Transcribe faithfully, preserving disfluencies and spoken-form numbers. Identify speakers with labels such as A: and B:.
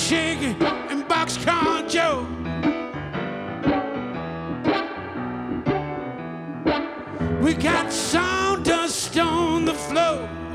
A: shaking and Boxcar Joe. We got sawdust on the floor.